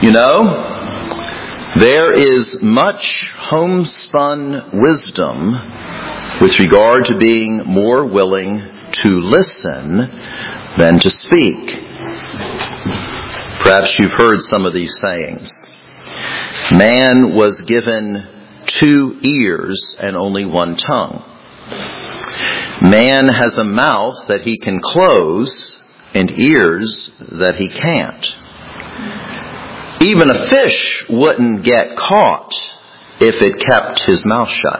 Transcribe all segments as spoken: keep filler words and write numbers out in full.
You know, there is much homespun wisdom with regard to being more willing to listen than to speak. Perhaps you've heard some of these sayings. Man was given two ears and only one tongue. Man has a mouth that he can close and ears that he can't. Even a fish wouldn't get caught if it kept his mouth shut.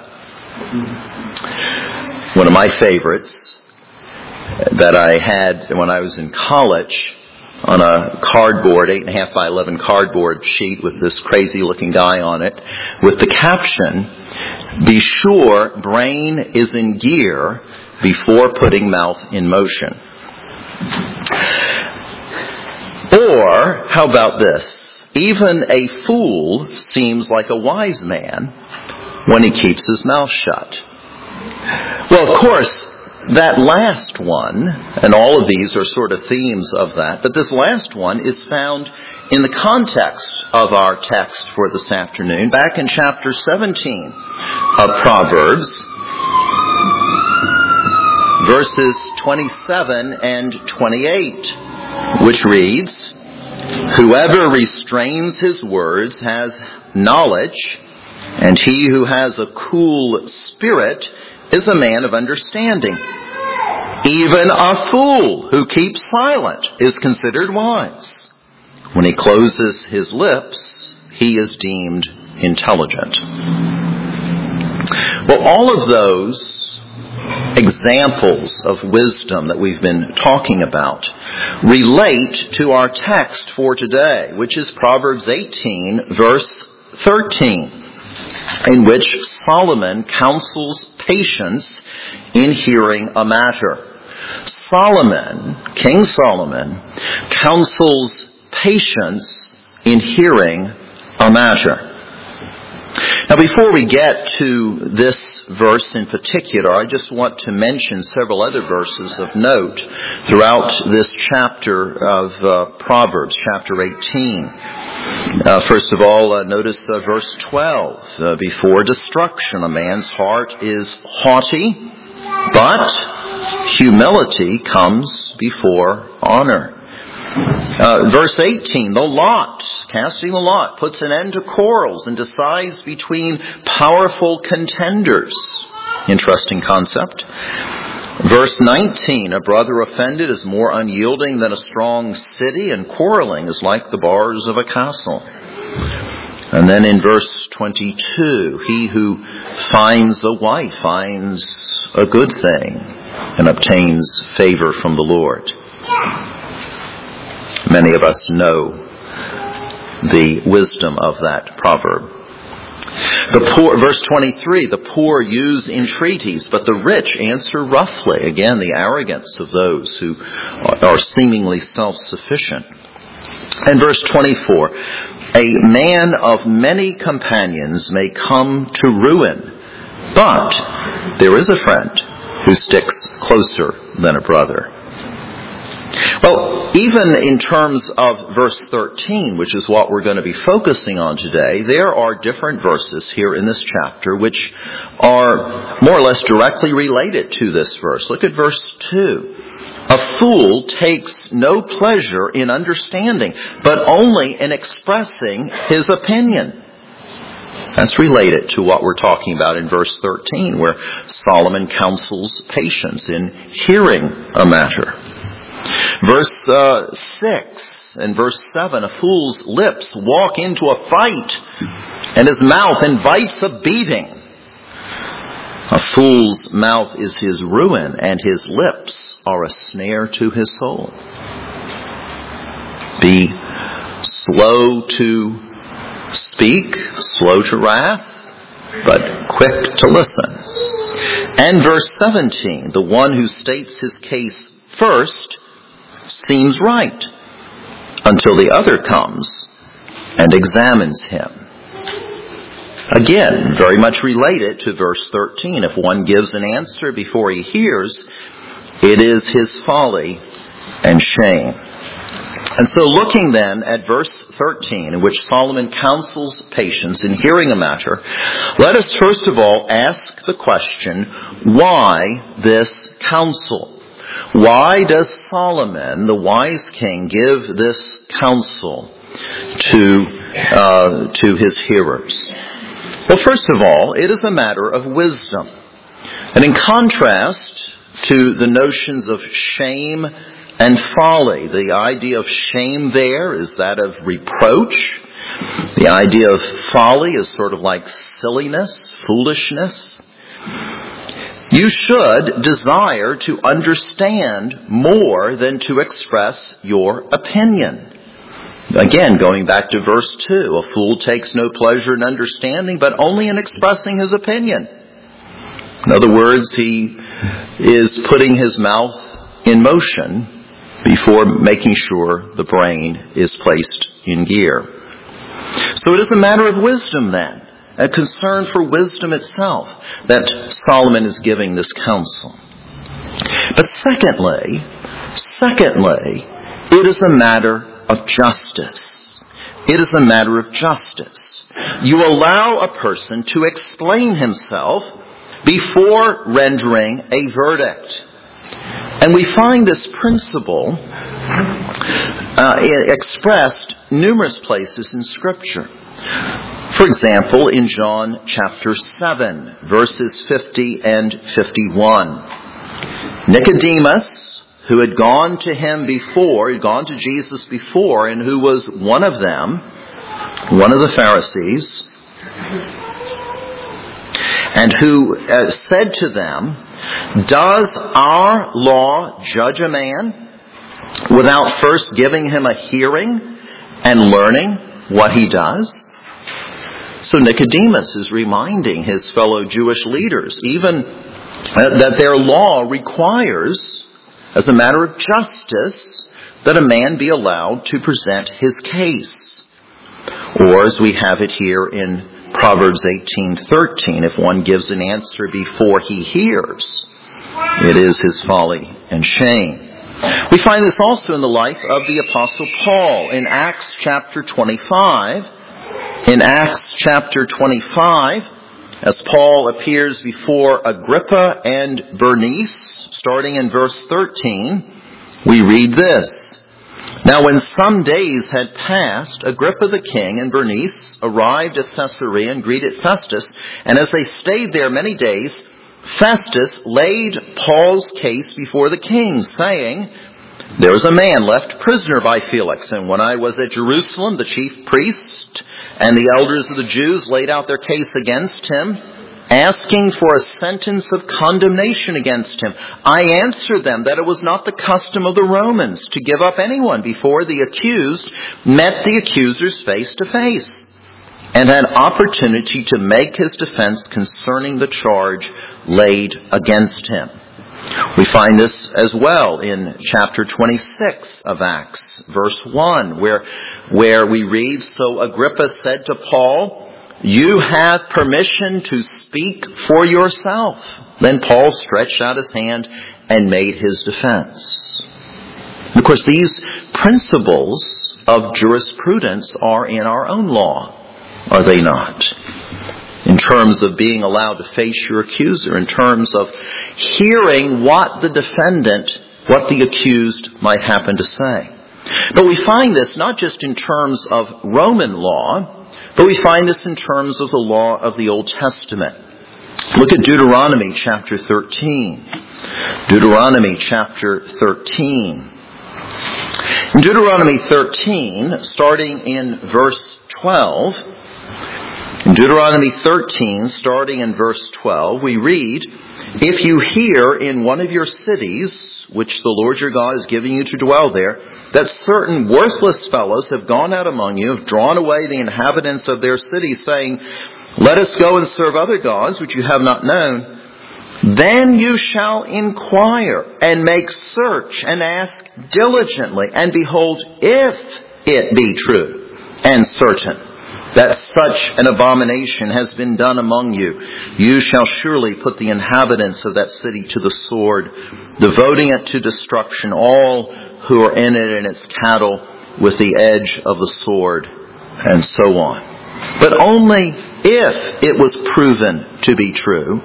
One of my favorites that I had when I was in college, on a cardboard, eight and a half by eleven cardboard sheet with this crazy looking guy on it, with the caption, "Be sure brain is in gear before putting mouth in motion." Or, how about this? Even a fool seems like a wise man when he keeps his mouth shut. Well, of course, that last one, and all of these are sort of themes of that, but this last one is found in the context of our text for this afternoon, back in chapter seventeen of Proverbs, verses twenty-seven and twenty-eight, which reads, "Whoever restrains his words has knowledge, and he who has a cool spirit is a man of understanding. Even a fool who keeps silent is considered wise. When he closes his lips, he is deemed intelligent." Well, all of those examples of wisdom that we've been talking about relate to our text for today, which is Proverbs eighteen, verse thirteen, in which Solomon counsels patience in hearing a matter. Solomon, King Solomon, counsels patience in hearing a matter. Now, before we get to this verse in particular, I just want to mention several other verses of note throughout this chapter of uh, Proverbs, chapter eighteen. Uh, first of all, uh, notice uh, verse twelve. Uh, before destruction, a man's heart is haughty, but humility comes before honor. Uh, verse eighteen, the lot, casting the lot, puts an end to quarrels and decides between powerful contenders. Interesting concept. Verse nineteen, a brother offended is more unyielding than a strong city, and quarreling is like the bars of a castle. And then in verse twenty-two, he who finds a wife finds a good thing and obtains favor from the Lord. Many of us know the wisdom of that proverb. The poor, verse twenty-three, the poor use entreaties, but the rich answer roughly. Again, the arrogance of those who are seemingly self-sufficient. And verse twenty-four, a man of many companions may come to ruin, but there is a friend who sticks closer than a brother. Well, even in terms of verse thirteen, which is what we're going to be focusing on today, there are different verses here in this chapter which are more or less directly related to this verse. Look at verse two. A fool takes no pleasure in understanding, but only in expressing his opinion. That's related to what we're talking about in verse thirteen, where Solomon counsels patience in hearing a matter. Verse uh, six and verse seven, a fool's lips walk into a fight, and his mouth invites a beating. A fool's mouth is his ruin, and his lips are a snare to his soul. Be slow to speak, slow to wrath, but quick to listen. And verse seventeen, the one who states his case first seems right until the other comes and examines him. Again, very much related to verse thirteen. If one gives an answer before he hears, it is his folly and shame. And so looking then at verse thirteen, in which Solomon counsels patience in hearing a matter, let us first of all ask the question, why this counsel? Why does Solomon, the wise king, give this counsel to uh, to his hearers? Well, first of all, it is a matter of wisdom. And in contrast to the notions of shame and folly, the idea of shame there is that of reproach. The idea of folly is sort of like silliness, foolishness. You should desire to understand more than to express your opinion. Again, going back to verse two, a fool takes no pleasure in understanding, but only in expressing his opinion. In other words, he is putting his mouth in motion before making sure the brain is placed in gear. So it is a matter of wisdom then, a concern for wisdom itself, that Solomon is giving this counsel. But secondly, secondly, it is a matter of justice. It is a matter of justice. You allow a person to explain himself before rendering a verdict. And we find this principle uh, expressed numerous places in Scripture. For example, in John chapter seven, verses fifty and fifty-one. Nicodemus, who had gone to him before, had gone to Jesus before, and who was one of them, one of the Pharisees, and who uh, said to them, does our law judge a man without first giving him a hearing and learning what he does? So Nicodemus is reminding his fellow Jewish leaders even uh, that their law requires, as a matter of justice, that a man be allowed to present his case. Or as we have it here in Proverbs eighteen thirteen, if one gives an answer before he hears, it is his folly and shame. We find this also in the life of the Apostle Paul in Acts chapter twenty-five. In Acts chapter twenty-five, as Paul appears before Agrippa and Bernice, starting in verse thirteen, we read this. Now when some days had passed, Agrippa the king and Bernice arrived at Caesarea and greeted Festus, and as they stayed there many days, Festus laid Paul's case before the king, saying, there was a man left prisoner by Felix, and when I was at Jerusalem, the chief priest and the elders of the Jews laid out their case against him, asking for a sentence of condemnation against him. I answered them that it was not the custom of the Romans to give up anyone before the accused met the accusers face to face and had opportunity to make his defense concerning the charge laid against him. We find this as well in chapter twenty-six of Acts, verse one, where, where we read, so Agrippa said to Paul, you have permission to speak for yourself. Then Paul stretched out his hand and made his defense. And of course, these principles of jurisprudence are in our own law, are they not? In terms of being allowed to face your accuser, in terms of hearing what the defendant, what the accused might happen to say. But we find this not just in terms of Roman law, but we find this in terms of the law of the Old Testament. Look at Deuteronomy chapter thirteen. Deuteronomy chapter thirteen. In Deuteronomy thirteen, starting in verse twelve, in Deuteronomy thirteen, starting in verse twelve, we read, if you hear in one of your cities, which the Lord your God is giving you to dwell there, that certain worthless fellows have gone out among you, have drawn away the inhabitants of their cities, saying, let us go and serve other gods which you have not known, then you shall inquire and make search and ask diligently, and behold, if it be true and certain that such an abomination has been done among you, you shall surely put the inhabitants of that city to the sword, devoting it to destruction, all who are in it and its cattle, with the edge of the sword, and so on. But only if it was proven to be true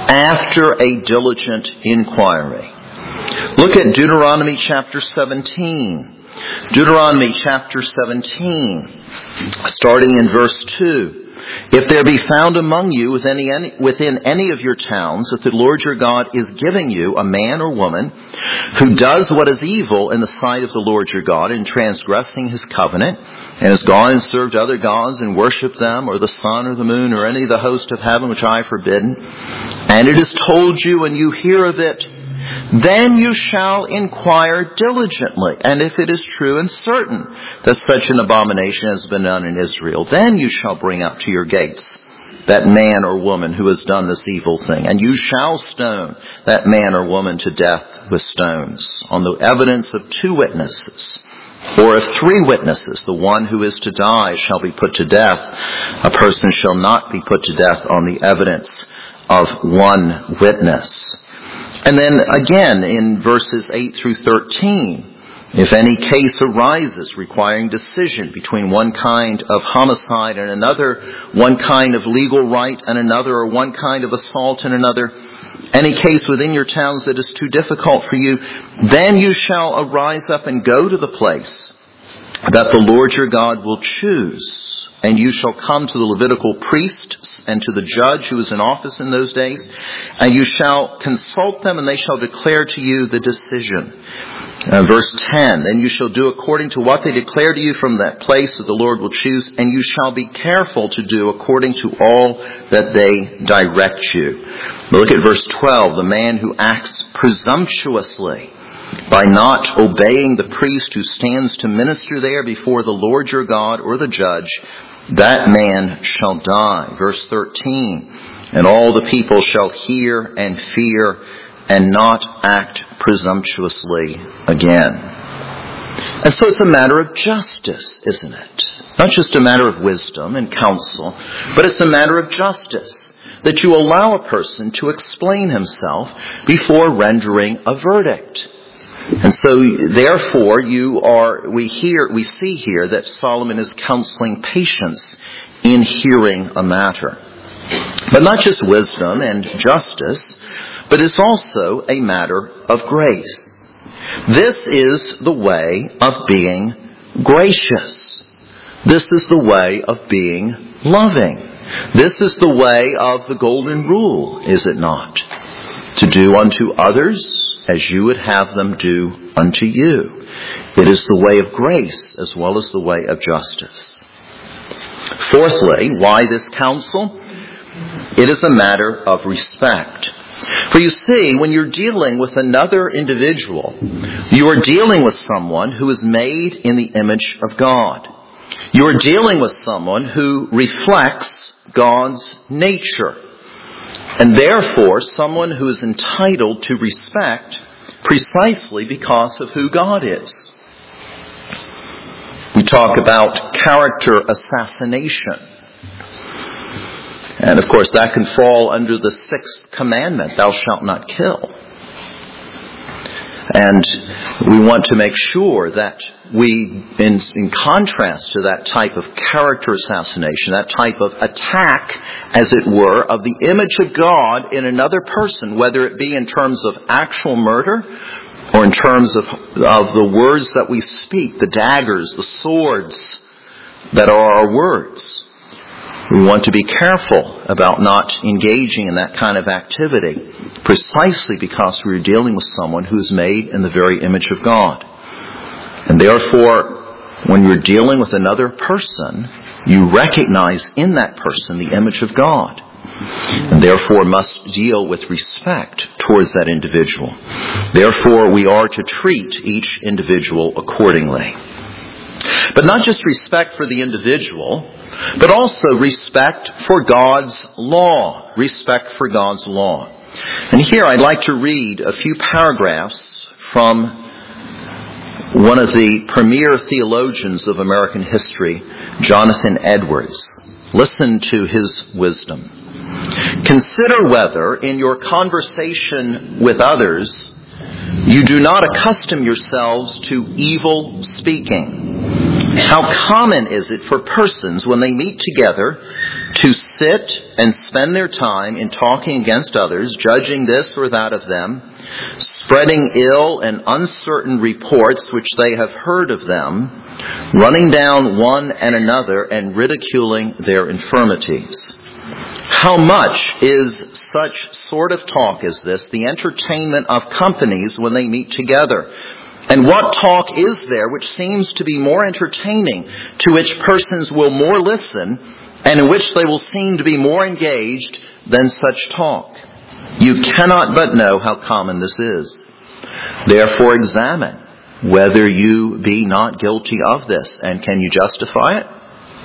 after a diligent inquiry. Look at Deuteronomy chapter seventeen. Deuteronomy chapter seventeen, starting in verse two. If there be found among you within any, within any of your towns that the Lord your God is giving you a man or woman who does what is evil in the sight of the Lord your God in transgressing his covenant, and has gone and served other gods and worshipped them, or the sun or the moon or any of the host of heaven which I have forbidden, and it is told you and you hear of it, then you shall inquire diligently. And if it is true and certain that such an abomination has been done in Israel, then you shall bring up to your gates that man or woman who has done this evil thing. And you shall stone that man or woman to death with stones on the evidence of two witnesses. Or if three witnesses, the one who is to die shall be put to death. A person shall not be put to death on the evidence of one witness. And then again in verses eight through thirteen, if any case arises requiring decision between one kind of homicide and another, one kind of legal right and another, or one kind of assault and another, any case within your towns that is too difficult for you, then you shall arise up and go to the place that the Lord your God will choose. And you shall come to the Levitical priest and to the judge who is in office in those days, and you shall consult them, and they shall declare to you the decision. Uh, verse ten, then you shall do according to what they declare to you from that place that the Lord will choose, and you shall be careful to do according to all that they direct you. Look at verse twelve, the man who acts presumptuously by not obeying the priest who stands to minister there before the Lord your God or the judge, that man shall die. Verse thirteen, and all the people shall hear and fear and not act presumptuously again. And so it's a matter of justice, isn't it? Not just a matter of wisdom and counsel, but it's a matter of justice, that you allow a person to explain himself before rendering a verdict. And so, therefore, you are, we hear, we see here that Solomon is counseling patience in hearing a matter. But not just wisdom and justice, but it's also a matter of grace. This is the way of being gracious. This is the way of being loving. This is the way of the golden rule, is it not? To do unto others as you would have them do unto you. It is the way of grace as well as the way of justice. Fourthly, why this counsel? It is a matter of respect. For you see, when you're dealing with another individual, you are dealing with someone who is made in the image of God. You are dealing with someone who reflects God's nature. And therefore, someone who is entitled to respect precisely because of who God is. We talk about character assassination. And of course, that can fall under the sixth commandment, thou shalt not kill. And we want to make sure that we, in, in contrast to that type of character assassination, that type of attack, as it were, of the image of God in another person, whether it be in terms of actual murder or in terms of, of the words that we speak, the daggers, the swords that are our words. We want to be careful about not engaging in that kind of activity, precisely because we are dealing with someone who is made in the very image of God. And therefore, when you're dealing with another person, you recognize in that person the image of God, and therefore must deal with respect towards that individual. Therefore, we are to treat each individual accordingly. But not just respect for the individual, but also respect for God's law. Respect for God's law. And here I'd like to read a few paragraphs from one of the premier theologians of American history, Jonathan Edwards. Listen to his wisdom. Consider whether in your conversation with others you do not accustom yourselves to evil speaking, How common is it for persons when they meet together to sit and spend their time in talking against others, judging this or that of them, spreading ill and uncertain reports which they have heard of them, running down one and another and ridiculing their infirmities. How much is such sort of talk as this the entertainment of companies when they meet together? And what talk is there which seems to be more entertaining, to which persons will more listen, and in which they will seem to be more engaged than such talk? You cannot but know how common this is. Therefore examine whether you be not guilty of this, and can you justify it?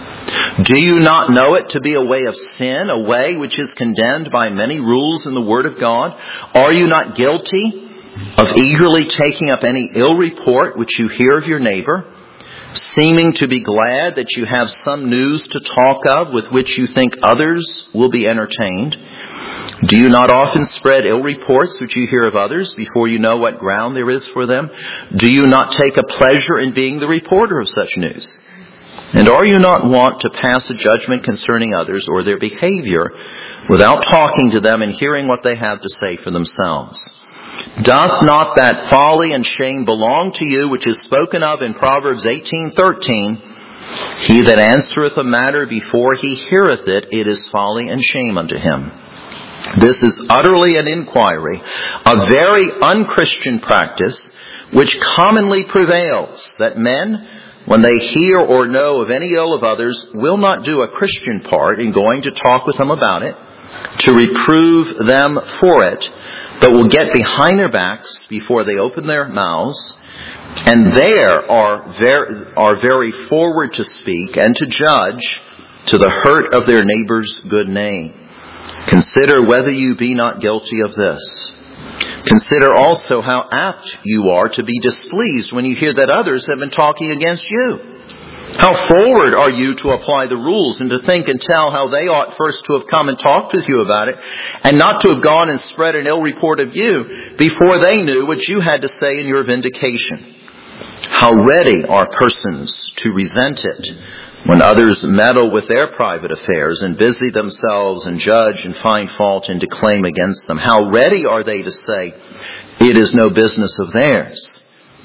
Do you not know it to be a way of sin, a way which is condemned by many rules in the Word of God? Are you not guilty of eagerly taking up any ill report which you hear of your neighbor, seeming to be glad that you have some news to talk of with which you think others will be entertained? Do you not often spread ill reports which you hear of others before you know what ground there is for them? Do you not take a pleasure in being the reporter of such news? And are you not wont to pass a judgment concerning others or their behavior without talking to them and hearing what they have to say for themselves? Doth not that folly and shame belong to you, which is spoken of in Proverbs eighteen thirteen? He that answereth a matter before he heareth it, it is folly and shame unto him. This is utterly an inquiry, a very unchristian practice, which commonly prevails, that men, when they hear or know of any ill of others, will not do a Christian part in going to talk with them about it, to reprove them for it, but will get behind their backs before they open their mouths, and there are very, are very forward to speak and to judge to the hurt of their neighbor's good name. Consider whether you be not guilty of this. Consider also how apt you are to be displeased when you hear that others have been talking against you. How forward are you to apply the rules and to think and tell how they ought first to have come and talked with you about it, and not to have gone and spread an ill report of you before they knew what you had to say in your vindication. How ready are persons to resent it when others meddle with their private affairs and busy themselves and judge and find fault and declaim against them. How ready are they to say, it is no business of theirs.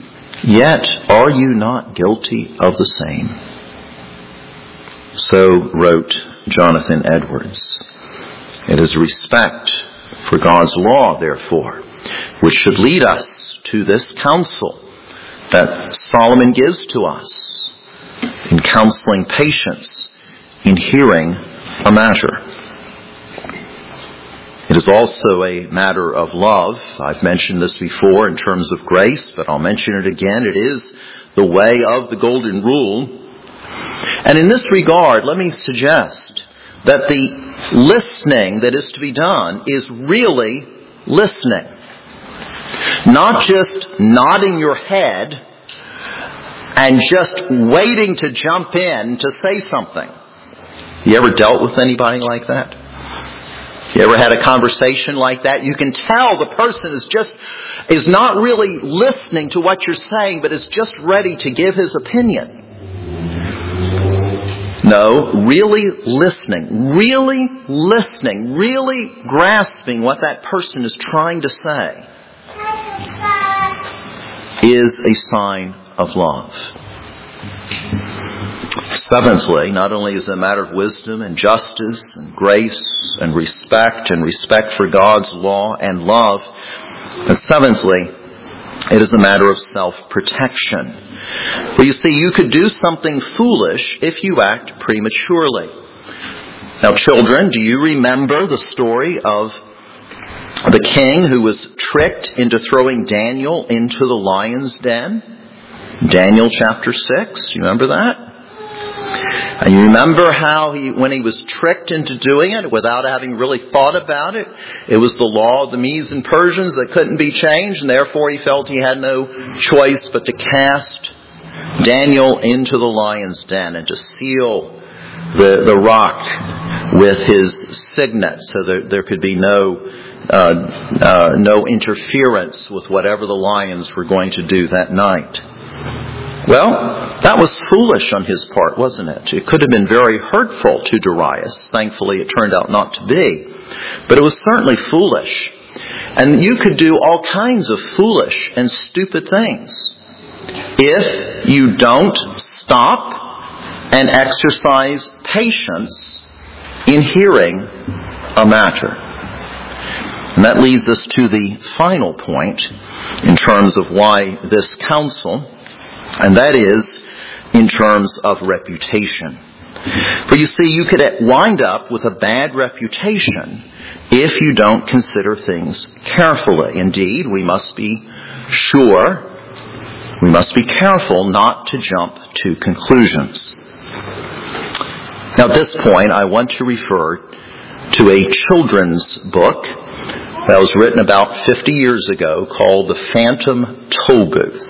Yet are you not guilty of the same? So wrote Jonathan Edwards. It is respect for God's law, therefore, which should lead us to this counsel that Solomon gives to us in counseling patience in hearing a matter. It is also a matter of love. I've mentioned this before in terms of grace, but I'll mention it again. It is the way of the golden rule. And in this regard, let me suggest that the listening that is to be done is really listening. Not just nodding your head and just waiting to jump in to say something. You ever dealt with anybody like that? You ever had a conversation like that? You can tell the person is just, is not really listening to what you're saying, but is just ready to give his opinion. No, really listening, really listening, really grasping what that person is trying to say is a sign of love. Seventhly, not only is it a matter of wisdom and justice and grace and respect and respect for God's law and love, but seventhly, it is a matter of self-protection. Well, you see, you could do something foolish if you act prematurely. Now, children, do you remember the story of the king who was tricked into throwing Daniel into the lion's den? Daniel chapter six, you remember that? And you remember how he, when he was tricked into doing it without having really thought about it, it was the law of the Medes and Persians that couldn't be changed, and therefore he felt he had no choice but to cast Daniel into the lion's den and to seal the, the rock with his signet so that there could be no uh, uh, no interference with whatever the lions were going to do that night. Well, that was foolish on his part, wasn't it? It could have been very hurtful to Darius. Thankfully, it turned out not to be. But it was certainly foolish. And you could do all kinds of foolish and stupid things if you don't stop and exercise patience in hearing a matter. And that leads us to the final point in terms of why this counsel, and that is in terms of reputation. For you see, you could wind up with a bad reputation if you don't consider things carefully. Indeed, we must be sure, we must be careful not to jump to conclusions. Now at this point, I want to refer to a children's book that was written about fifty years ago called The Phantom Tollbooth.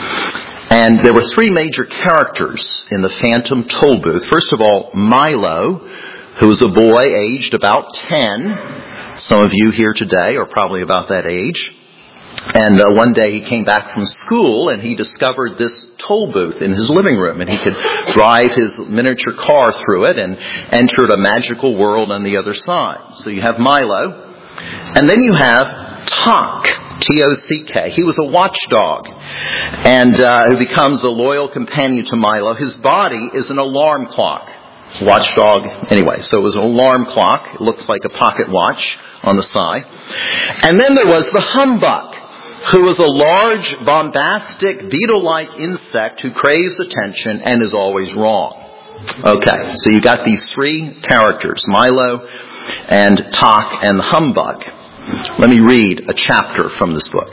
And there were three major characters in The Phantom Tollbooth. First of all, Milo, who was a boy aged about ten. Some of you here today are probably about that age. And uh, one day he came back from school and he discovered this toll booth in his living room, and he could drive his miniature car through it and entered a magical world on the other side. So you have Milo. And then you have Tock, T O C K. He was a watchdog and uh, who becomes a loyal companion to Milo. His body is an alarm clock. Watchdog. Anyway, so it was an alarm clock. It looks like a pocket watch on the side. And then there was the Humbug, who was a large, bombastic, beetle-like insect who craves attention and is always wrong. Okay, so you got these three characters, Milo and Tock and the Humbug. Let me read a chapter from this book.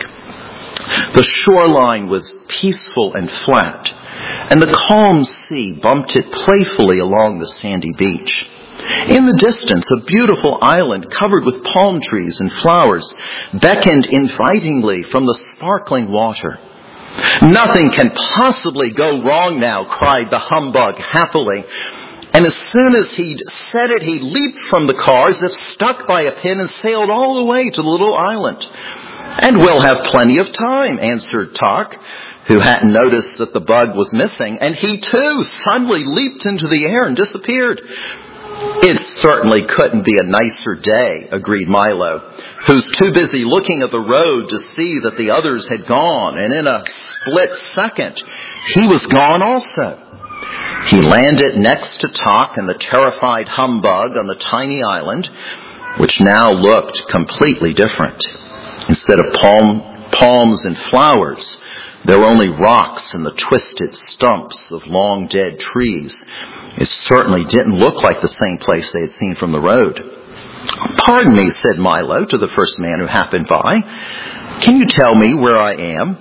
The shoreline was peaceful and flat, and the calm sea bumped it playfully along the sandy beach. In the distance, a beautiful island covered with palm trees and flowers beckoned invitingly from the sparkling water. Nothing can possibly go wrong now, cried the Humbug happily. And as soon as he'd said it, he leaped from the car as if stuck by a pin and sailed all the way to the little island. And we'll have plenty of time, answered Tock, who hadn't noticed that the bug was missing. And he too suddenly leaped into the air and disappeared. It certainly couldn't be a nicer day, agreed Milo, who's too busy looking at the road to see that the others had gone. And in a split second, he was gone also. He landed next to Tock and the terrified Humbug on the tiny island, which now looked completely different. Instead of palm, palms and flowers, there were only rocks and the twisted stumps of long dead trees. It certainly didn't look like the same place they had seen from the road. Pardon me, said Milo to the first man who happened by. Can you tell me where I am?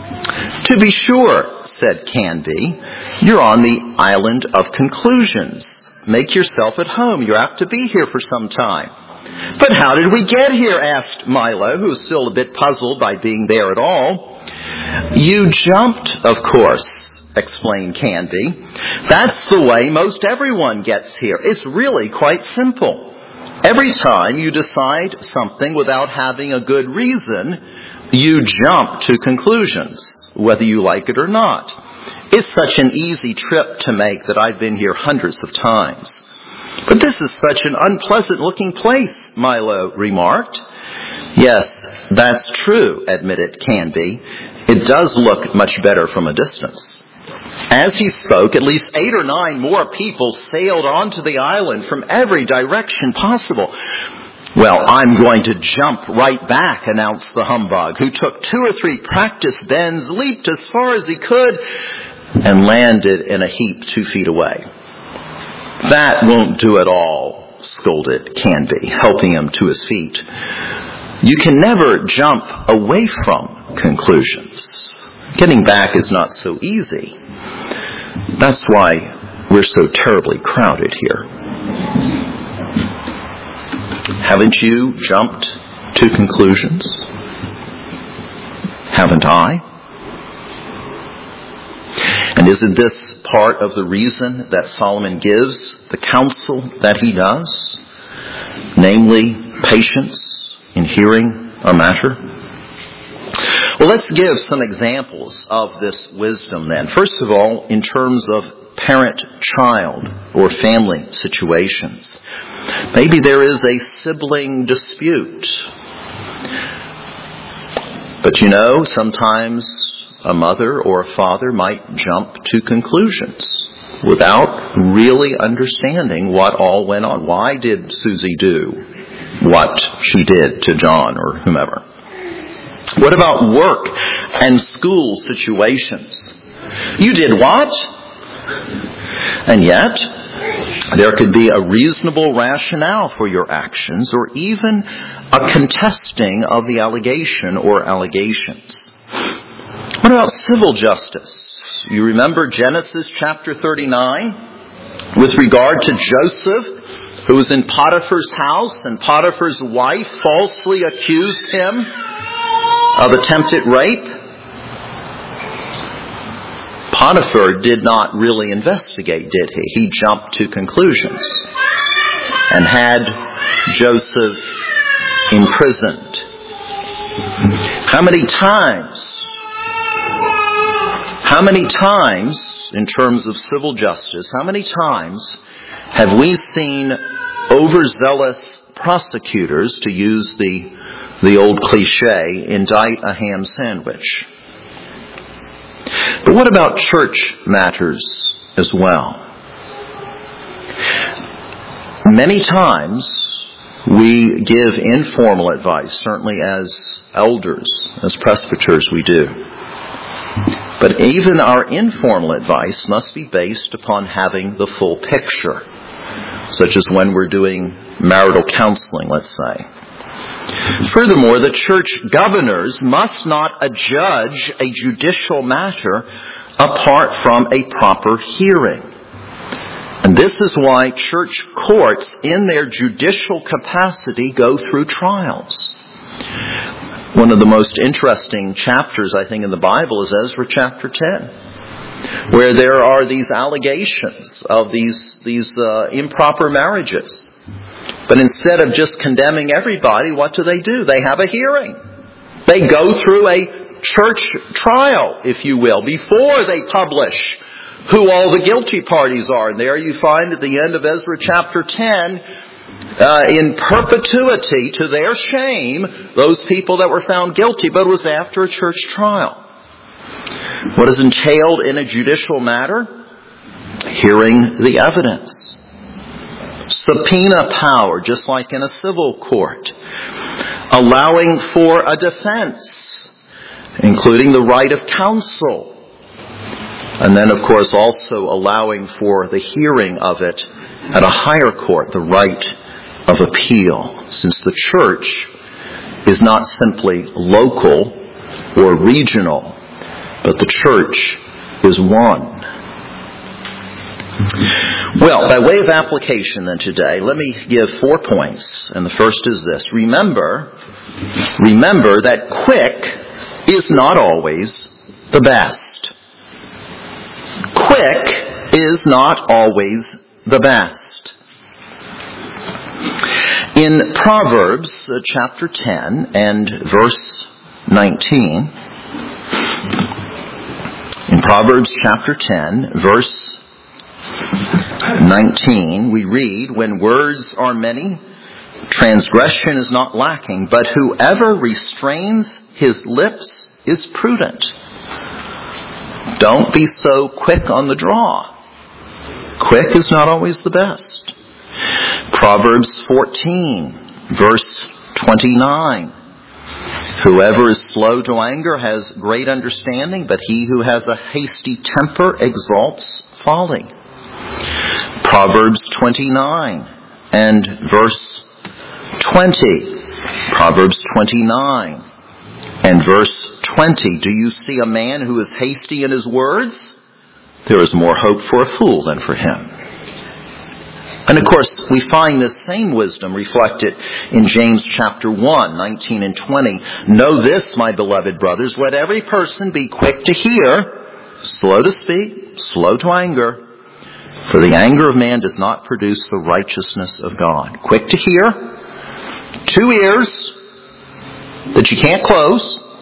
To be sure, said Canby, you're on the island of conclusions. Make yourself at home. You're apt to be here for some time. But how did we get here? Asked Milo, who was still a bit puzzled by being there at all. You jumped, of course, explained Canby. That's the way most everyone gets here. It's really quite simple. Every time you decide something without having a good reason, you jump to conclusions, whether you like it or not. It's such an easy trip to make that I've been here hundreds of times. But this is such an unpleasant-looking place, Milo remarked. Yes, that's true, admitted Canby. It does look much better from a distance. As he spoke, at least eight or nine more people sailed onto the island from every direction possible. Well, I'm going to jump right back, announced the Humbug, who took two or three practice bends, leaped as far as he could, and landed in a heap two feet away. That won't do at all, scolded Canby, helping him to his feet. You can never jump away from conclusions. Getting back is not so easy. That's why we're so terribly crowded here. Haven't you jumped to conclusions? Haven't I? And isn't this part of the reason that Solomon gives the counsel that he does? Namely, patience in hearing a matter? Well, let's give some examples of this wisdom then. First of all, in terms of parent-child or family situations. Maybe there is a sibling dispute. But you know, sometimes a mother or a father might jump to conclusions without really understanding what all went on. Why did Susie do what she did to John or whomever? What about work and school situations? You did what? And yet, there could be a reasonable rationale for your actions, or even a contesting of the allegation or allegations. What about civil justice? You remember Genesis chapter thirty-nine with regard to Joseph, who was in Potiphar's house, and Potiphar's wife falsely accused him of attempted rape. Potiphar did not really investigate, did he? He jumped to conclusions and had Joseph imprisoned. How many times, how many times, in terms of civil justice, how many times have we seen overzealous prosecutors, to use the, the old cliche, indict a ham sandwich? But what about church matters as well? Many times we give informal advice, certainly as elders, as presbyters we do. But even our informal advice must be based upon having the full picture, such as when we're doing marital counseling, let's say. Furthermore, the church governors must not adjudge a judicial matter apart from a proper hearing. And this is why church courts, in their judicial capacity, go through trials. One of the most interesting chapters, I think, in the Bible is Ezra chapter ten, where there are these allegations of these, these uh, improper marriages. But instead of just condemning everybody, what do they do? They have a hearing. They go through a church trial, if you will, before they publish who all the guilty parties are. And there you find at the end of Ezra chapter ten, uh, in perpetuity, to their shame, those people that were found guilty, but it was after a church trial. What is entailed in a judicial matter? Hearing the evidence. Subpoena power, just like in a civil court. Allowing for a defense, including the right of counsel. And then, of course, also allowing for the hearing of it at a higher court, the right of appeal, since the church is not simply local or regional, but the church is one. Well, by way of application then today, let me give four points. And the first is this. Remember, remember that quick is not always the best. Quick is not always the best. In Proverbs uh, chapter ten and verse nineteen, in Proverbs chapter ten, verse nineteen, we read, "When words are many, transgression is not lacking, but whoever restrains his lips is prudent." Don't be so quick on the draw. Quick is not always the best. Proverbs fourteen, verse twenty-nine. "Whoever is slow to anger has great understanding, but he who has a hasty temper exalts folly." Proverbs twenty-nine and verse twenty. Proverbs twenty-nine and verse twenty. "Do you see a man who is hasty in his words? There is more hope for a fool than for him." And of course, we find this same wisdom reflected in James chapter one, nineteen and twenty. "Know this, my beloved brothers, let every person be quick to hear, slow to speak, slow to anger. For the anger of man does not produce the righteousness of God." Quick to hear, two ears that you can't close,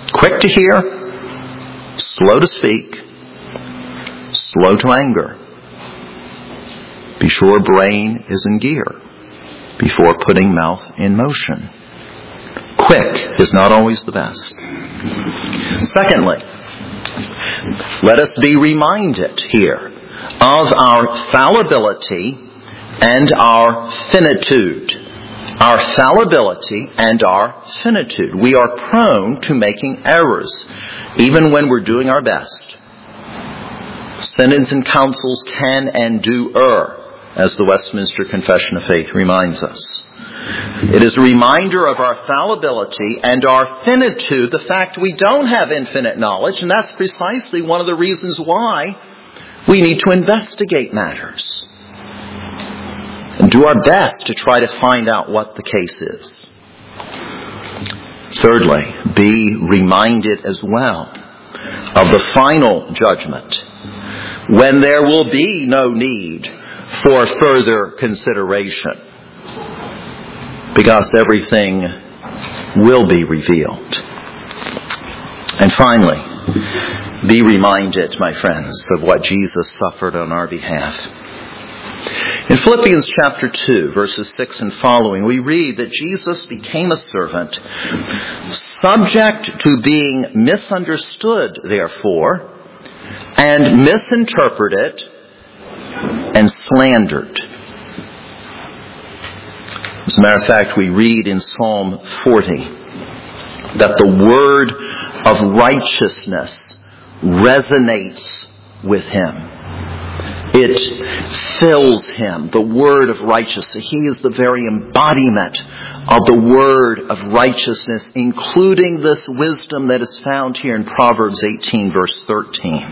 Quick to hear, slow to speak, slow to anger. Be sure brain is in gear before putting mouth in motion. Quick is not always the best. Secondly, let us be reminded here of our fallibility and our finitude. Our fallibility and our finitude. We are prone to making errors, even when we're doing our best. Synods and councils can and do err, as the Westminster Confession of Faith reminds us. It is a reminder of our fallibility and our finitude, the fact we don't have infinite knowledge, and that's precisely one of the reasons why we need to investigate matters and do our best to try to find out what the case is. Thirdly, be reminded as well of the final judgment, when there will be no need for further consideration, because everything will be revealed. And finally, be reminded, my friends, of what Jesus suffered on our behalf. In Philippians chapter two, verses six and following, we read that Jesus became a servant, subject to being misunderstood, therefore, and misinterpreted and slandered. As a matter of fact, we read in Psalm forty that the word of righteousness resonates with him. It fills him, the word of righteousness. He is the very embodiment of the word of righteousness, including this wisdom that is found here in Proverbs eighteen, verse thirteen.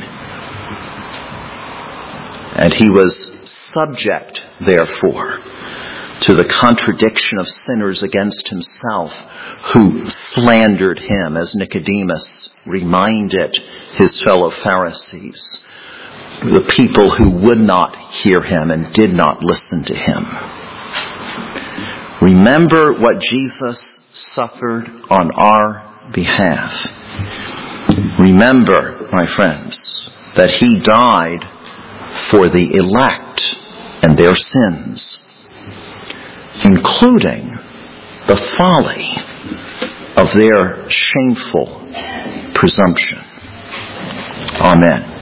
And he was subject, therefore, to the contradiction of sinners against himself who slandered him, as Nicodemus reminded his fellow Pharisees, the people who would not hear him and did not listen to him. Remember what Jesus suffered on our behalf. Remember, my friends, that he died for the elect and their sins, including the folly of their shameful presumption. Amen.